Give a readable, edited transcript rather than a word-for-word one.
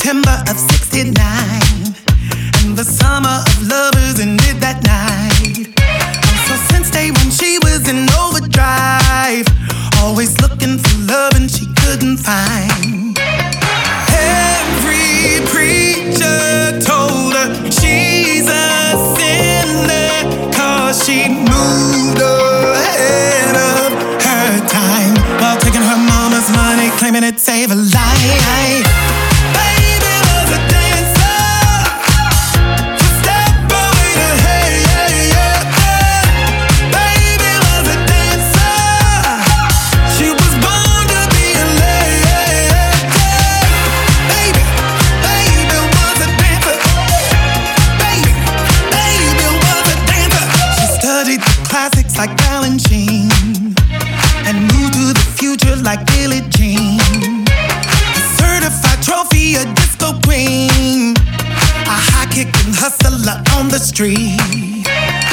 September of '69, and the summer of lovers ended that night. So since day one she was in overdrive, always looking for love and she couldn't find. Every preacher told her she's a sinner, 'cause she moved ahead of her time, while taking her mama's money, claiming it saved her life. Baby was a dancer, to step away to hey. Baby was a dancer, she was born to be a lady. Baby was a dancer. Baby was a dancer. She studied the classics like Balanchine, and moved to the future like Billie Jean. A certified trophy, a disco queen, a high-kicking hustler on the street.